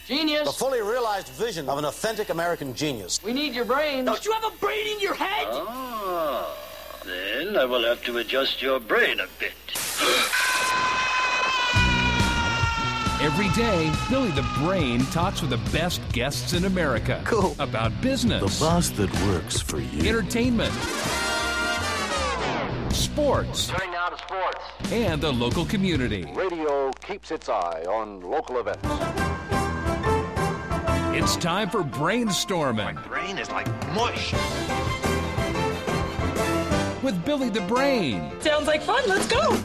Genius. The fully realized vision of an authentic American genius. We need your brain. Don't you have a brain in your head? Ah, then I will have to adjust your brain a bit. Every day, Billy the Brain talks with the best guests in America. Cool. About business. The boss that works for you. Entertainment. Sports. Turning now to sports. And the local community. Radio keeps its eye on local events. It's time for Brainstorming. My brain is like mush. With Billy the Brain. Sounds like fun. Let's go.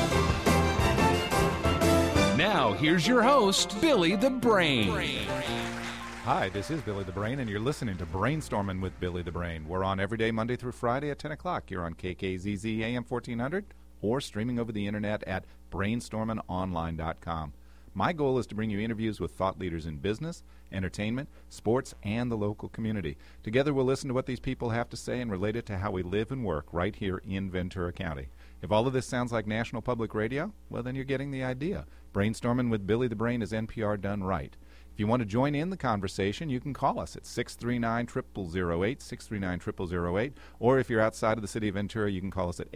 Now, here's your host, Billy the Brain. Hi, this is Billy the Brain, and you're listening to Brainstorming with Billy the Brain. We're on every day, Monday through Friday at 10 o'clock. You're on KKZZ AM 1400 or streaming over the internet at brainstormingonline.com. My goal is to bring you interviews with thought leaders in business, entertainment, sports, and the local community. Together, we'll listen to what these people have to say and relate it to how we live and work right here in Ventura County. If all of this sounds like National Public Radio, well, then you're getting the idea. Brainstorming with Billy the Brain is NPR done right. If you want to join in the conversation, you can call us at 639-0008, 639-0008, or if you're outside of the city of Ventura, you can call us at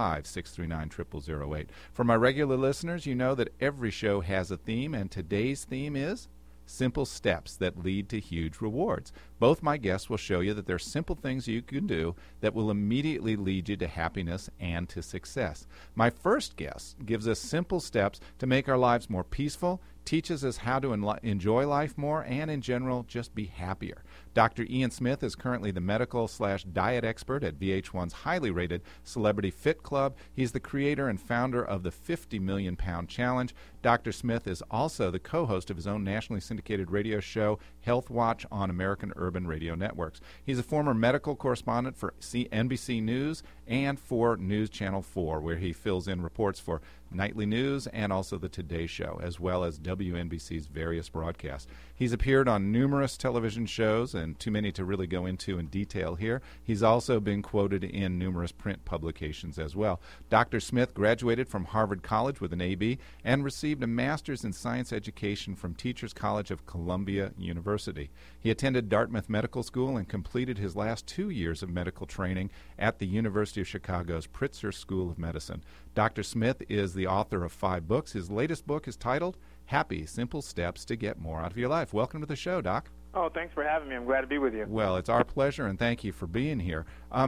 805-639-0008. For my regular listeners, you know that every show has a theme, and today's theme is simple steps that lead to huge rewards. Both my guests will show you that there are simple things you can do that will immediately lead you to happiness and to success. My first guest gives us simple steps to make our lives more peaceful, teaches us how to enjoy life more, and in general, just be happier. Dr. Ian Smith is currently the medical/diet expert at VH1's highly rated Celebrity Fit Club. He's the creator and founder of the 50 Million Pound Challenge. Dr. Smith is also the co-host of his own nationally syndicated radio show, Health Watch, on American Urban Radio Networks. He's a former medical correspondent for NBC News and for News Channel 4, where he fills in reports for nightly news and also the Today Show, as well as WNBC's various broadcasts. He's appeared on numerous television shows, and too many to really go into in detail here. He's also been quoted in numerous print publications as well. Dr. Smith graduated from Harvard College with an AB and received a master's in science education from Teachers College of Columbia University. He attended Dartmouth Medical School and completed his last 2 years of medical training at the University of Chicago's Pritzker School of Medicine. Dr. Smith is the author of 5 books. His latest book is titled Happy Simple Steps to Get More Out of Your Life. Welcome to the show, Doc. Oh, thanks for having me. I'm glad to be with you. Well, it's our pleasure, and thank you for being here.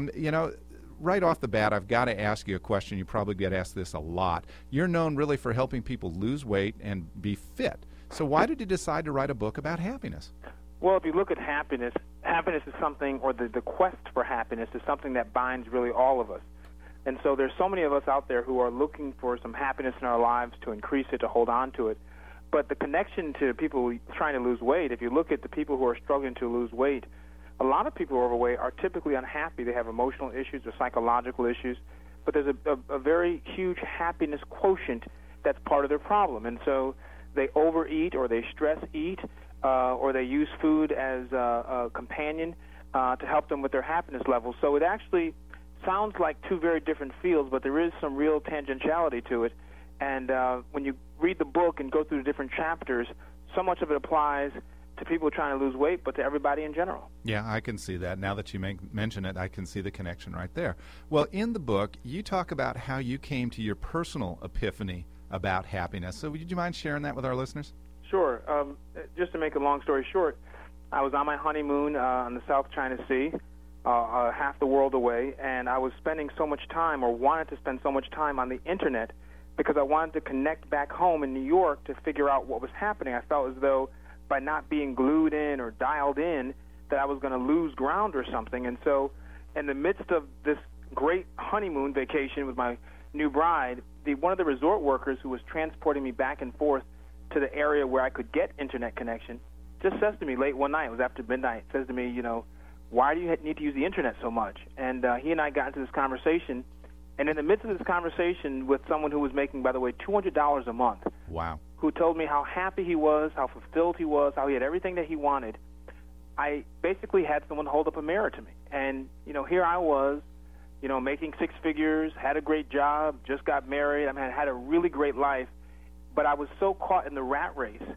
Right off the bat, I've got to ask you a question. You probably get asked this a lot. You're known really for helping people lose weight and be fit. So why did you decide to write a book about happiness? Well, if you look at happiness, happiness is something, or the quest for happiness is something that binds really all of us. And so there's so many of us out there who are looking for some happiness in our lives, to increase it, to hold on to it. But the connection to people trying to lose weight, if you look at the people who are struggling to lose weight, a lot of people who are overweight are typically unhappy. They have emotional issues or psychological issues, but there's a very huge happiness quotient that's part of their problem. And so they overeat, or they stress eat, or they use food as a companion to help them with their happiness levels. So it actually sounds like two very different fields, but there is some real tangentiality to it. And when you read the book and go through the different chapters, so much of it applies to people trying to lose weight, but to everybody in general. Yeah, I can see that. Now that you mention it, I can see the connection right there. Well, in the book, you talk about how you came to your personal epiphany about happiness. So would you mind sharing that with our listeners? Sure. Just to make a long story short, I was on my honeymoon on the South China Sea, half the world away, and I was spending so much time, or wanted to spend so much time, on the Internet because I wanted to connect back home in New York to figure out what was happening. I felt as though by not being glued in or dialed in that I was going to lose ground or something. And so in the midst of this great honeymoon vacation with my new bride, one of the resort workers who was transporting me back and forth to the area where I could get Internet connection just says to me late one night, it was after midnight, says to me, why do you need to use the Internet so much? And he and I got into this conversation. And in the midst of this conversation with someone who was making, by the way, $200 a month, wow, who told me how happy he was, how fulfilled he was, how he had everything that he wanted, I basically had someone hold up a mirror to me. And, here I was, making 6 figures, had a great job, just got married, had a really great life, but I was so caught in the rat race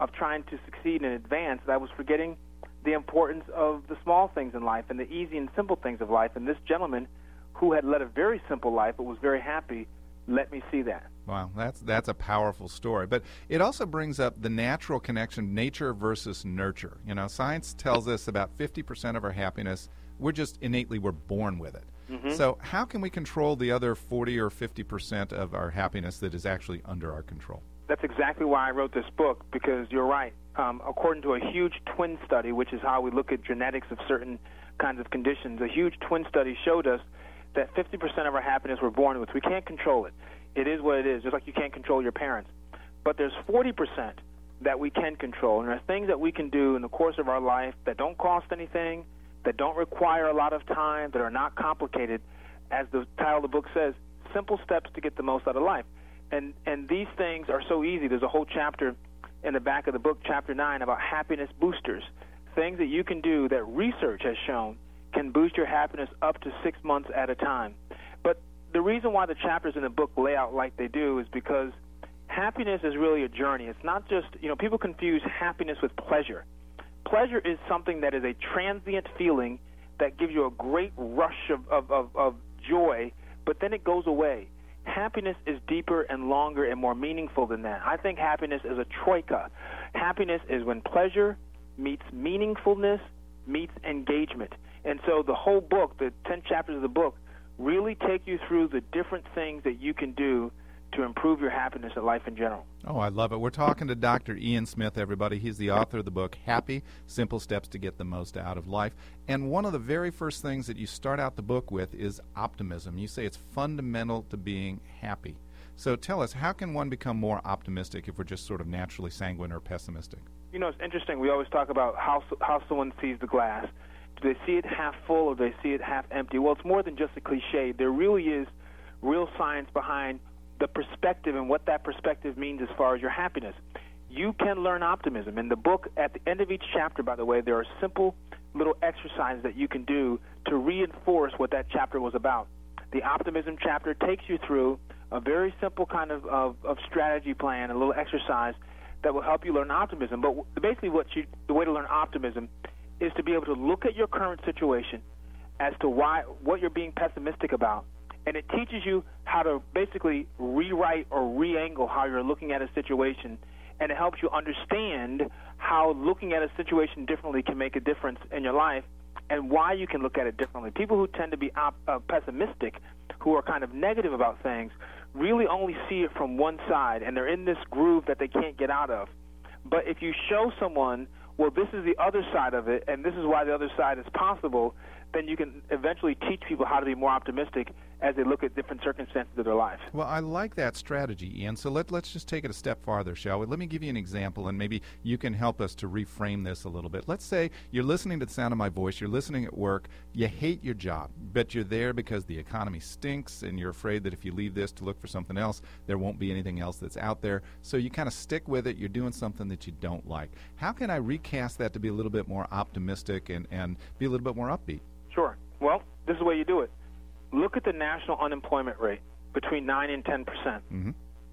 of trying to succeed and advance that I was forgetting the importance of the small things in life and the easy and simple things of life. And this gentleman, who had led a very simple life but was very happy, let me see that. Wow, that's a powerful story. But it also brings up the natural connection, nature versus nurture. You know, science tells us about 50% of our happiness, we're born with it. Mm-hmm. So how can we control the other 40 or 50% of our happiness that is actually under our control? That's exactly why I wrote this book, because you're right. According to a huge twin study, which is how we look at genetics of certain kinds of conditions, a huge twin study showed us that 50% of our happiness we're born with. We can't control it. It is what it is, just like you can't control your parents. But there's 40% that we can control, and there are things that we can do in the course of our life that don't cost anything, that don't require a lot of time, that are not complicated. As the title of the book says, simple steps to get the most out of life. And these things are so easy. There's a whole chapter in the back of the book, Chapter 9, about happiness boosters, things that you can do that research has shown can boost your happiness up to 6 months at a time. But the reason why the chapters in the book lay out like they do is because happiness is really a journey. It's not just, people confuse happiness with pleasure. Pleasure is something that is a transient feeling that gives you a great rush of joy, but then it goes away. Happiness is deeper and longer and more meaningful than that. I think happiness is a troika. Happiness is when pleasure meets meaningfulness, meets engagement. And so the whole book, the 10 chapters of the book, really take you through the different things that you can do to improve your happiness in life in general. Oh, I love it. We're talking to Dr. Ian Smith, everybody. He's the author of the book, Happy, Simple Steps to Get the Most Out of Life. And one of the very first things that you start out the book with is optimism. You say it's fundamental to being happy. So tell us, how can one become more optimistic if we're just sort of naturally sanguine or pessimistic? It's interesting. We always talk about how someone sees the glass. Do they see it half full or do they see it half empty? Well, it's more than just a cliche. There really is real science behind the perspective and what that perspective means as far as your happiness. You can learn optimism. In the book, at the end of each chapter, by the way, there are simple little exercises that you can do to reinforce what that chapter was about. The optimism chapter takes you through a very simple kind of strategy plan, a little exercise that will help you learn optimism. But basically the way to learn optimism is to be able to look at your current situation as to what you're being pessimistic about. And it teaches you how to basically rewrite or re-angle how you're looking at a situation, and it helps you understand how looking at a situation differently can make a difference in your life and why you can look at it differently. People who tend to be pessimistic, who are kind of negative about things, really only see it from one side, and they're in this groove that they can't get out of. But if you show someone, well, this is the other side of it, and this is why the other side is possible, then you can eventually teach people how to be more optimistic as they look at different circumstances of their life. Well, I like that strategy, Ian. So let's just take it a step farther, shall we? Let me give you an example, and maybe you can help us to reframe this a little bit. Let's say you're listening to the sound of my voice, you're listening at work, you hate your job, but you're there because the economy stinks, and you're afraid that if you leave this to look for something else, there won't be anything else that's out there. So you kind of stick with it, you're doing something that you don't like. How can I recast that to be a little bit more optimistic and be a little bit more upbeat? Sure. Well, this is the way you do it. Look at the national unemployment rate, between 9 and 10%. Mm-hmm.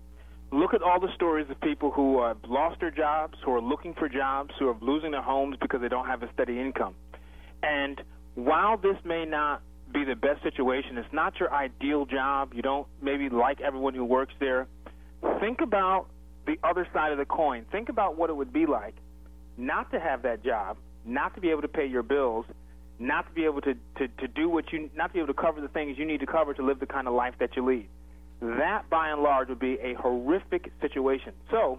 Look at all the stories of people who have lost their jobs, who are looking for jobs, who are losing their homes because they don't have a steady income. And while this may not be the best situation, it's not your ideal job, you don't maybe like everyone who works there, think about the other side of the coin. Think about what it would be like not to have that job, not to be able to pay your bills, not to be able to do not to be able to cover the things you need to cover to live the kind of life that you lead. That, by and large, would be a horrific situation. So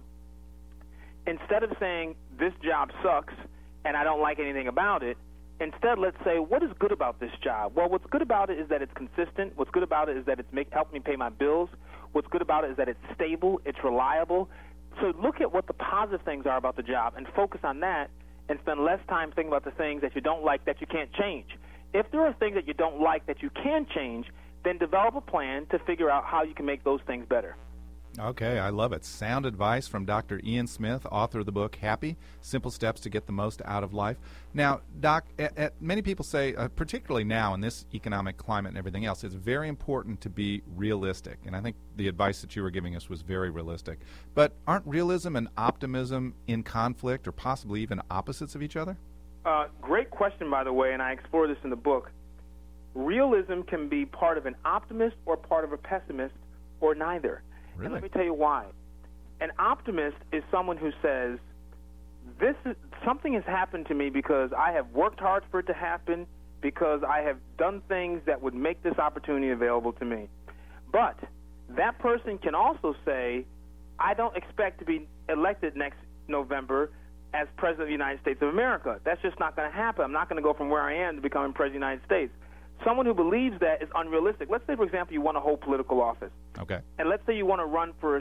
instead of saying, this job sucks and I don't like anything about it, instead let's say, what is good about this job? Well, what's good about it is that it's consistent. What's good about it is that it's helped me pay my bills. What's good about it is that it's stable, it's reliable. So look at what the positive things are about the job and focus on that, and spend less time thinking about the things that you don't like that you can't change. If there are things that you don't like that you can change, then develop a plan to figure out how you can make those things better. Okay, I love it. Sound advice from Dr. Ian Smith, author of the book Happy, Simple Steps to Get the Most Out of Life. Now, Doc, many people say, particularly now in this economic climate and everything else, it's very important to be realistic. And I think the advice that you were giving us was very realistic. But aren't realism and optimism in conflict or possibly even opposites of each other? Great question, by the way, and I explore this in the book. Realism can be part of an optimist or part of a pessimist or neither. Really? And let me tell you why. An optimist is someone who says, something has happened to me because I have worked hard for it to happen, because I have done things that would make this opportunity available to me. But that person can also say, I don't expect to be elected next November as President of the United States of America. That's just not going to happen. I'm not going to go from where I am to becoming President of the United States. Someone who believes that is unrealistic. Let's say, for example, you want to hold political office. Okay. And let's say you want to run for,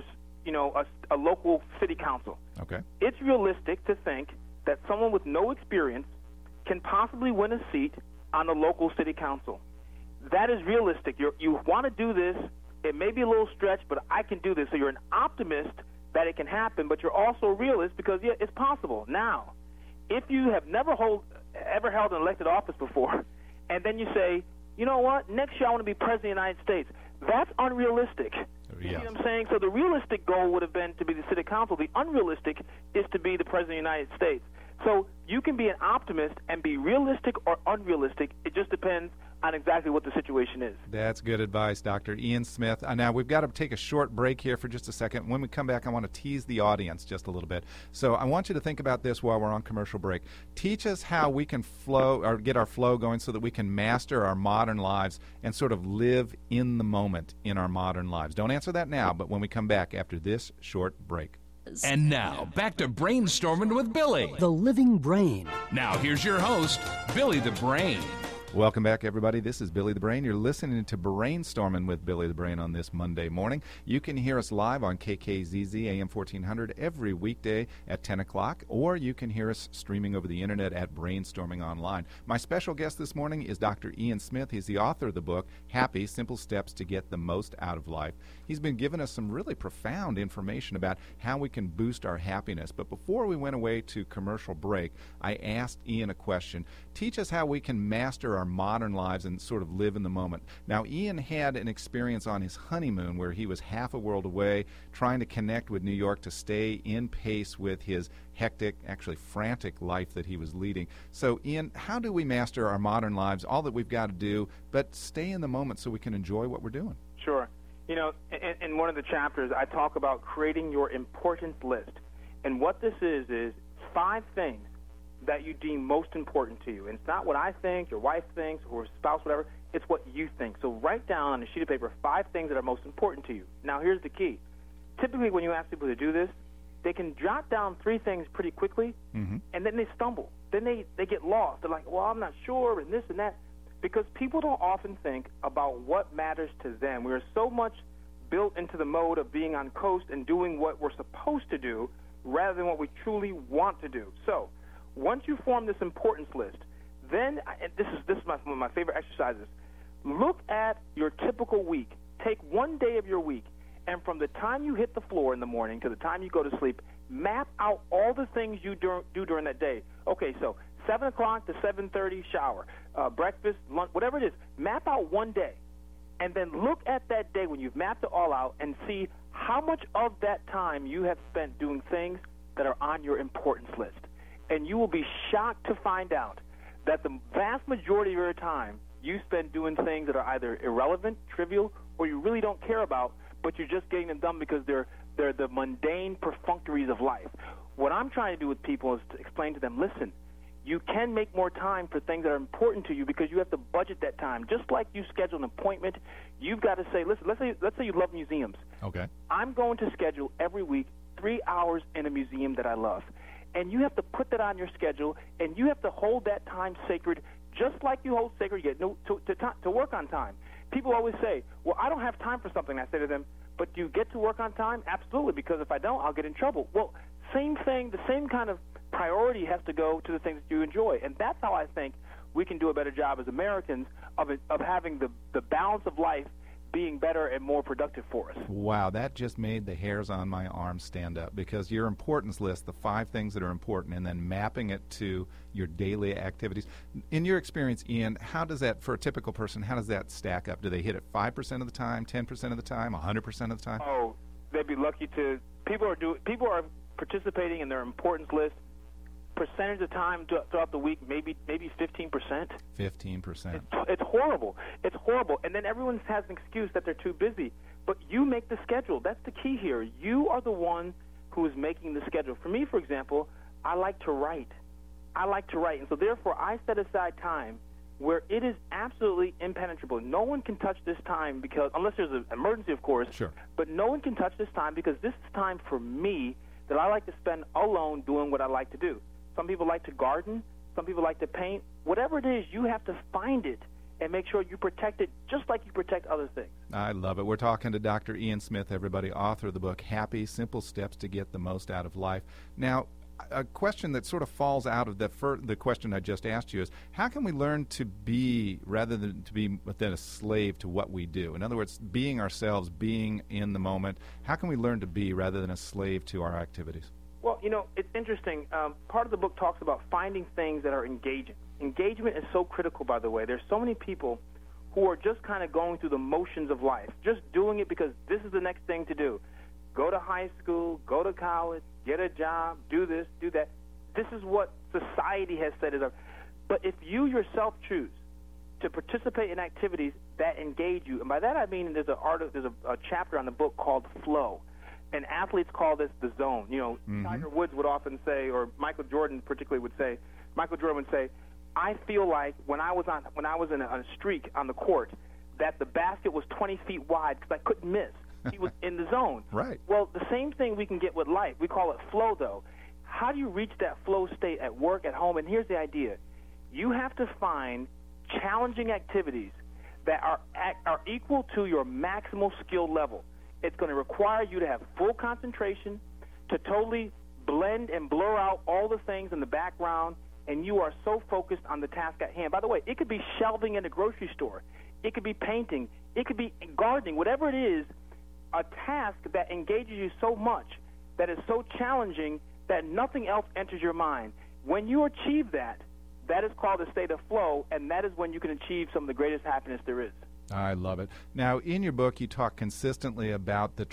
a local city council. Okay. It's realistic to think that someone with no experience can possibly win a seat on the local city council. That is realistic. You want to do this. It may be a little stretch, but I can do this. So you're an optimist that it can happen, but you're also a realist because, yeah, it's possible. Now, if you have never ever held an elected office before, and then you say, you know what, next year I want to be President of the United States, that's unrealistic. You see what I'm saying? So the realistic goal would have been to be the city council. The unrealistic is to be the President of the United States. So you can be an optimist and be realistic or unrealistic. It just depends on exactly what the situation is. That's good advice, Dr. Ian Smith. Now, we've got to take a short break here for just a second. When we come back, I want to tease the audience just a little bit. So I want you to think about this while we're on commercial break. Teach us how we can flow or get our flow going so that we can master our modern lives and sort of live in the moment in our modern lives. Don't answer that now, but when we come back after this short break. And now, back to Brainstorming with Billy. The living brain. Now, here's your host, Billy the Brain. Welcome back, everybody. This is Billy the Brain. You're listening to Brainstorming with Billy the Brain on this Monday morning. You can hear us live on KKZZ AM 1400 every weekday at 10 o'clock, or you can hear us streaming over the internet at Brainstorming Online. My special guest this morning is Dr. Ian Smith. He's the author of the book, Happy, Simple Steps to Get the Most Out of Life. He's been giving us some really profound information about how we can boost our happiness. But before we went away to commercial break, I asked Ian a question. Teach us how we can master our modern lives and sort of live in the moment. Now, Ian had an experience on his honeymoon where he was half a world away trying to connect with New York to stay in pace with his hectic, actually frantic life that he was leading. So, Ian, how do we master our modern lives, all that we've got to do, but stay in the moment so we can enjoy what we're doing? Sure. You know, in one of the chapters, I talk about creating your importance list. And what this is 5 things that you deem most important to you. And it's not what I think, your wife thinks, or spouse, whatever. It's what you think. So write down on a sheet of paper 5 things that are most important to you. Now, here's the key. Typically, when you ask people to do this, they can jot down 3 things pretty quickly, and then they stumble. Then they get lost. They're like, well, I'm not sure, and this and that. Because people don't often think about what matters to them. We're so much built into the mode of being on coast and doing what we're supposed to do rather than what we truly want to do. So once you form this importance list, then, and this is one of my favorite exercises, look at your typical week. Take one day of your week, and from the time you hit the floor in the morning to the time you go to sleep, map out all the things you do during that day. Okay, so 7 o'clock to 7:30, shower, breakfast, lunch, whatever it is. Map out one day, and then look at that day when you've mapped it all out and see how much of that time you have spent doing things that are on your importance list. And you will be shocked to find out that the vast majority of your time you spend doing things that are either irrelevant, trivial, or you really don't care about, but you're just getting them done because they're the mundane perfunctories of life. What I'm trying to do with people is to explain to them, listen, you can make more time for things that are important to you because you have to budget that time. Just like you schedule an appointment, you've got to say, listen, let's say you love museums. Okay. I'm going to schedule every week 3 hours in a museum that I love. And you have to put that on your schedule, and you have to hold that time sacred just like you hold sacred to work on time. People always say, well, I don't have time for something. I say to them, but do you get to work on time? Absolutely, because if I don't, I'll get in trouble. Well, same thing, the same kind of priority has to go to the things that you enjoy. And that's how I think we can do a better job as Americans of having the balance of life being better and more productive for us. Wow, that just made the hairs on my arms stand up, because your importance list, the 5 things that are important, and then mapping it to your daily activities. In your experience, Ian, how does that, for a typical person, how does that stack up? Do they hit it 5% of the time, 10% of the time, 100% of the time? Oh, they'd be lucky to. People are participating in their importance list percentage of time throughout the week, maybe 15%. 15%. It's horrible. It's horrible. And then everyone has an excuse that they're too busy. But you make the schedule. That's the key here. You are the one who is making the schedule. For me, for example, I like to write. And so therefore I set aside time where it is absolutely impenetrable. No one can touch this time, because unless there's an emergency, of course. Sure. But no one can touch this time, because this is time for me that I like to spend alone doing what I like to do. Some people like to garden. Some people like to paint. Whatever it is, you have to find it and make sure you protect it just like you protect other things. I love it. We're talking to Dr. Ian Smith, everybody, author of the book, Happy, Simple Steps to Get the Most Out of Life. Now, a question that sort of falls out of the question I just asked you is, how can we learn to be, rather than to be a slave to what we do? In other words, being ourselves, being in the moment. How can we learn to be rather than a slave to our activities? Well, it's interesting. Part of the book talks about finding things that are engaging. Engagement is so critical, by the way. There's so many people who are just kind of going through the motions of life, just doing it because this is the next thing to do. Go to high school, go to college, get a job, do this, do that. This is what society has said is. But if you yourself choose to participate in activities that engage you, and by that I mean there's a chapter on the book called Flow. And athletes call this the zone. Tiger Woods would often say, or Michael Jordan particularly would say, I feel like when I was in a streak on the court, that the basket was 20 feet wide because I couldn't miss. He was in the zone. Right. Well, the same thing we can get with life. We call it flow, though. How do you reach that flow state at work, at home? And here's the idea. You have to find challenging activities that are equal to your maximal skill level. It's going to require you to have full concentration, to totally blend and blur out all the things in the background, and you are so focused on the task at hand. By the way, it could be shelving in a grocery store. It could be painting. It could be gardening. Whatever it is, a task that engages you so much, that is so challenging that nothing else enters your mind. When you achieve that, that is called a state of flow, and that is when you can achieve some of the greatest happiness there is. I love it. Now, in your book, you talk consistently about the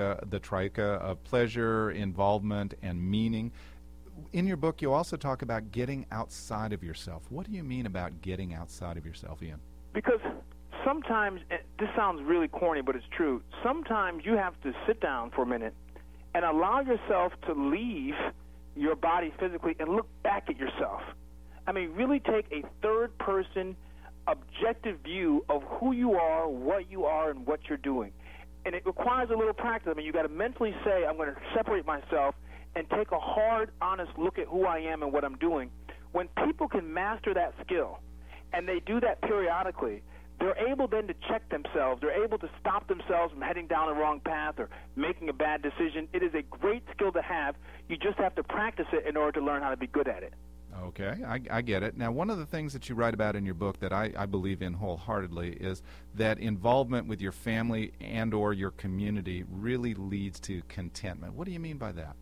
triuka of pleasure, involvement, and meaning. In your book, you also talk about getting outside of yourself. What do you mean about getting outside of yourself, Ian? Because sometimes, this sounds really corny, but it's true, sometimes you have to sit down for a minute and allow yourself to leave your body physically and look back at yourself. I mean, really take a third-person objective view of who you are, and what you're doing. And it requires a little practice. I mean, you got to mentally say, I'm going to separate myself and take a hard, honest look at who I am and what I'm doing. When people can master that skill, and they do that periodically, they're able then to check themselves. They're able to stop themselves from heading down the wrong path or making a bad decision. It is a great skill to have. You just have to practice it in order to learn how to be good at it. Okay, I get it. Now, one of the things that you write about in your book that I believe in wholeheartedly is that involvement with your family and or your community really leads to contentment. What do you mean by that?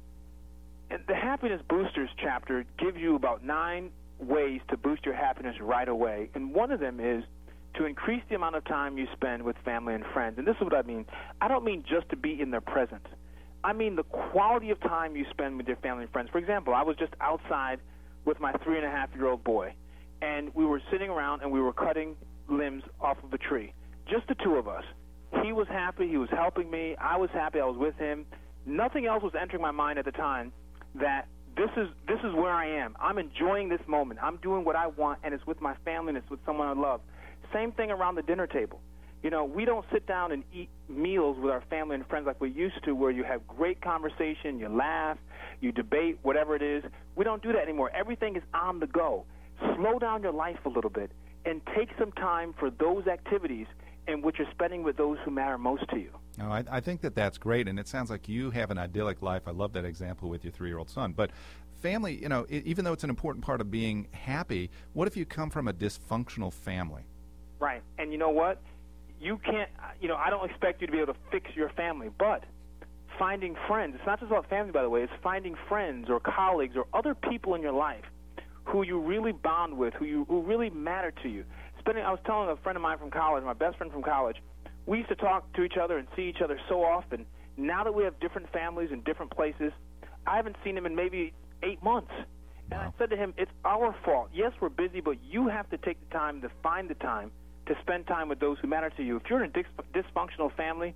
And the Happiness Boosters chapter gives you about 9 ways to boost your happiness right away. And one of them is to increase the amount of time you spend with family and friends. And this is what I mean. I don't mean just to be in their presence. I mean the quality of time you spend with your family and friends. For example, I was just outside with my 3.5-year-old boy, and we were sitting around and we were cutting limbs off of a tree. Just the two of us. He was happy. He was helping me. I was happy. I was with him. Nothing else was entering my mind at the time that this is where I am. I'm enjoying this moment. I'm doing what I want, and it's with my family and it's with someone I love. Same thing around the dinner table. You know, we don't sit down and eat meals with our family and friends like we used to, where you have great conversation, you laugh, you debate, whatever it is. We don't do that anymore. Everything is on the go. Slow down your life a little bit and take some time for those activities in which you're spending with those who matter most to you. No, I think that that's great, and it sounds like you have an idyllic life. I love that example with your 3-year-old son. But family, you know, even though it's an important part of being happy, what if you come from a dysfunctional family? Right. And you know what? you can't, I don't expect you to be able to fix your family, but finding friends, it's not just about family, by the way, it's finding friends or colleagues or other people in your life who you really bond with, who really matter to you. I was telling a friend of mine from college, my best friend from college, we used to talk to each other and see each other so often. Now that we have different families in different places, I haven't seen him in maybe 8 months. And I said to him, it's our fault. Yes, we're busy, but you have to take the time to find the time to spend time with those who matter to you. If you're in a dysfunctional family,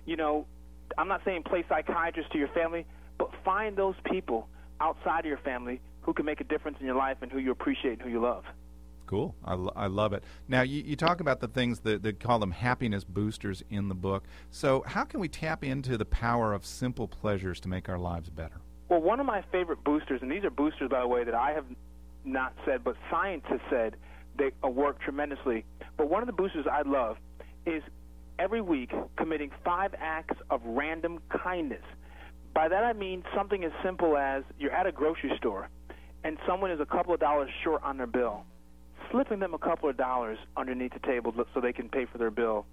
I'm not saying play psychiatrist to your family, but find those people outside of your family who can make a difference in your life and who you appreciate and who you love. Cool. I love it. Now, you talk about the things that they call them happiness boosters in the book. So how can we tap into the power of simple pleasures to make our lives better? Well, one of my favorite boosters, and these are boosters, by the way, that I have not said, but science has said they work tremendously. But one of the boosters I love is every week committing 5 acts of random kindness. By that I mean something as simple as you're at a grocery store and someone is a couple of dollars short on their bill. Slipping them a couple of dollars underneath the table so they can pay for their bill.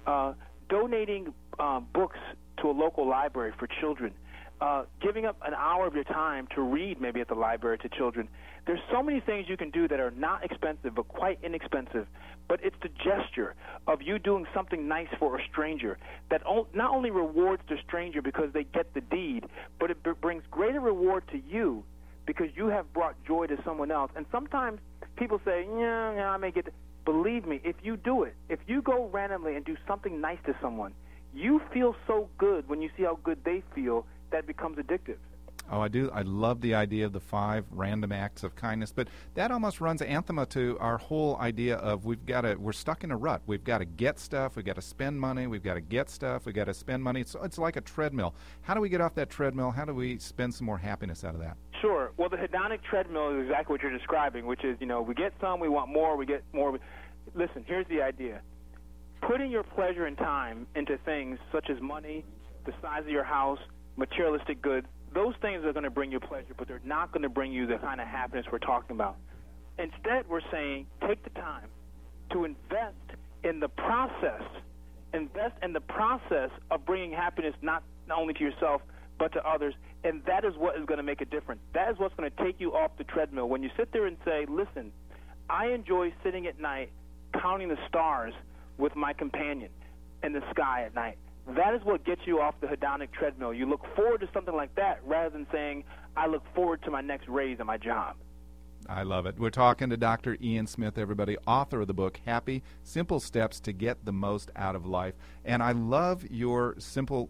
Donating books to a local library for children. Giving up an hour of your time to read maybe at the library to children. There's so many things you can do that are not expensive but quite inexpensive. But it's the gesture of you doing something nice for a stranger that not only rewards the stranger because they get the deed, but it brings greater reward to you because you have brought joy to someone else. And sometimes people say, yeah, I may get Believe me, if you do it, if you go randomly and do something nice to someone, you feel so good when you see how good they feel that it becomes addictive. Oh, I do. I love the idea of the 5 random acts of kindness, but that almost runs anathema to our whole idea of we're stuck in a rut. We've got to get stuff, we've got to spend money, we've got to get stuff, we've got to spend money. It's like a treadmill. How do we get off that treadmill? How do we spend some more happiness out of that? Sure. Well, the hedonic treadmill is exactly what you're describing, which is, we get some, we want more, we get more. Listen, here's the idea. Putting your pleasure and time into things such as money, the size of your house, materialistic goods, those things are going to bring you pleasure, but they're not going to bring you the kind of happiness we're talking about. Instead, we're saying take the time to invest in the process. Invest in the process of bringing happiness not only to yourself, but to others, and that is what is going to make a difference. That is what's going to take you off the treadmill. When you sit there and say, listen, I enjoy sitting at night counting the stars with my companion in the sky at night. That is what gets you off the hedonic treadmill. You look forward to something like that rather than saying, I look forward to my next raise in my job. I love it. We're talking to Dr. Ian Smith, everybody, author of the book, Happy, Simple Steps to Get the Most Out of Life. And I love your simple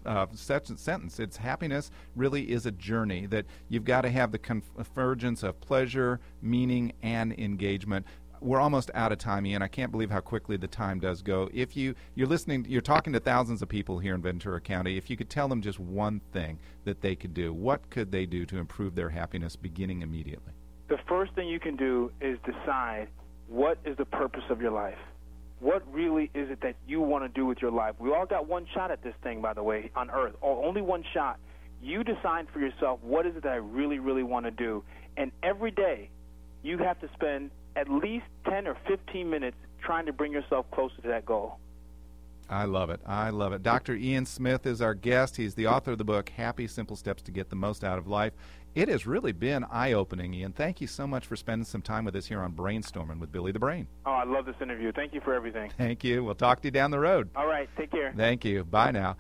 sentence. It's happiness really is a journey, that you've got to have the convergence of pleasure, meaning, and engagement. We're almost out of time, Ian. I can't believe how quickly the time does go. If you're listening, you're talking to thousands of people here in Ventura County. If you could tell them just one thing that they could do, what could they do to improve their happiness beginning immediately? The first thing you can do is decide what is the purpose of your life. What really is it that you want to do with your life? We all got one shot at this thing, by the way, on Earth. Only one shot. You decide for yourself, what is it that I really, really want to do? And every day, you have to spend at least 10 or 15 minutes trying to bring yourself closer to that goal. I love it. I love it. Dr. Ian Smith is our guest. He's the author of the book, Happy, Simple Steps to Get the Most Out of Life. It has really been eye-opening, Ian. Thank you so much for spending some time with us here on Brainstorming with Billy the Brain. Oh, I love this interview. Thank you for everything. Thank you. We'll talk to you down the road. All right. Take care. Thank you. Bye now.